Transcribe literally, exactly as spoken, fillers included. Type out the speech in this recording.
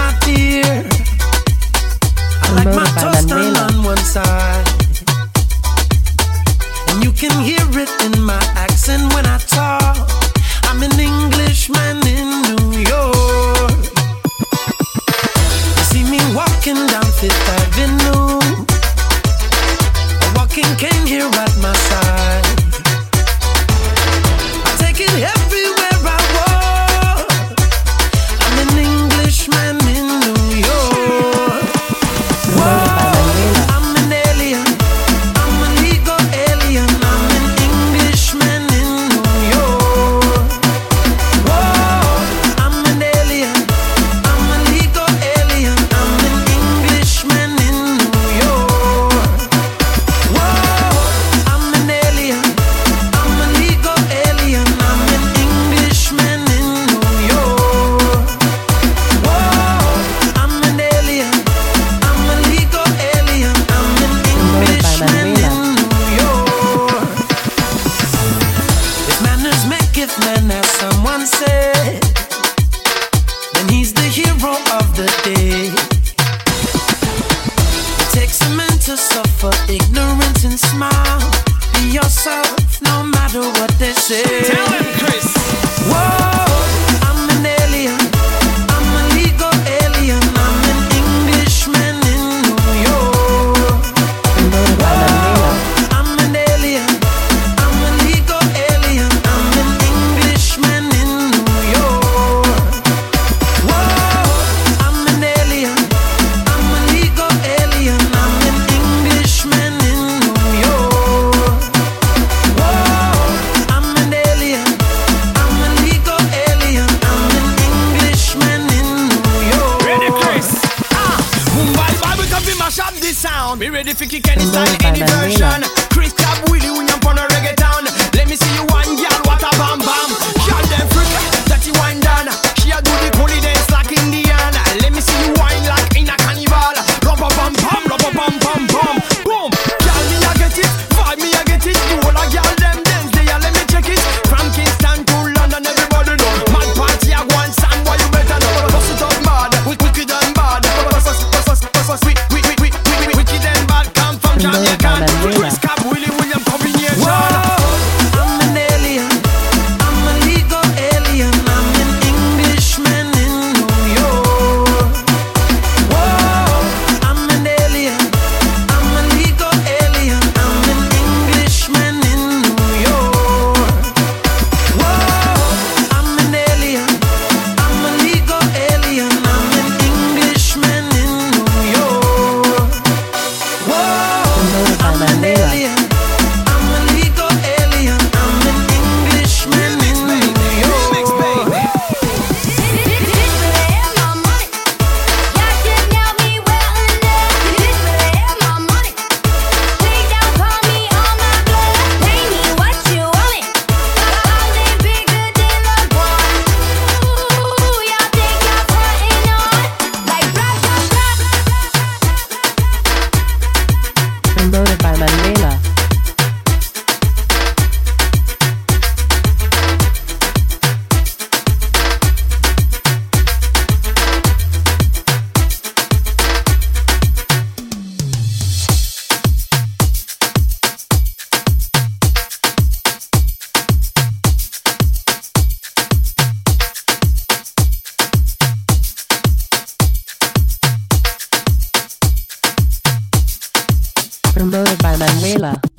my dear. I like my toast done on one side, and you can hear it in my accent when I talk. I'm an Englishman in New York. You see me walking down Fifth Avenue, a walking cane here at my side. I take it everywhere I walk. I'm an Englishman in New York. Whoa, I'm an alien. I'm a legal alien. I'm an Englishman in New York. Whoa, I'm an alien. I'm a legal alien. I'm an Englishman in New York. Whoa, I'm an alien. I'm a legal alien. I'm an Englishman in New York. Whoa, I'm an alien. I'm a legal alien. I'm an Englishman in New York. If manners maketh man, as someone said, then he's the hero of the day. It takes a man to suffer ignorance and smile. Be yourself, no matter what they say. Tell him, Chris. Whoa, I'm an alien. I'm a legal alien. I'm an Englishman in New York. Whoa, I'm an alien. I'm a legal alien. I'm an Englishman in New York. Whoa, I'm an alien. I'm a legal alien. I'm an Englishman in New York. Whoa, I'm an alien. I'm a legal alien. I'm an Englishman in New York. Ready, Chris? Ah, Mumbai Bible can be mash up this sound. Be ready for kick any style, any version. Chris Club Willie when you're on a reggaeton. Let me see you one girl, what a bam bam. Girl them freak, dirty wine done. She a do the holy dance like Indian. Let me see you wine like in a carnival. Rumpa pam pam, rumpa pam pam pam. Boom, girl me a get it, vibe me a get it. The whole a girl them dance, they a let me check it. From Kingston to London, everybody know. Mad party a go on, son, boy you better know. Bust it up mad, wick- wicked and bad. Bust us, bust us, bust us, wick- wick- wick- wick- wick- wicked and bad. Come from Jamaica. Chris Cap, Willie William combination. Whoa, I'm an alien. I'm a legal alien. I'm an Englishman in New York. Whoa, I'm an alien. I'm a legal alien. I'm an Englishman in New York. Whoa, I'm an alien. I'm a legal alien. I'm an Englishman in New York. Whoa, I'm an alien. I'm a legal alien. I'm an Englishman in New York. Promoted by Manuela. Promoted by Manuela.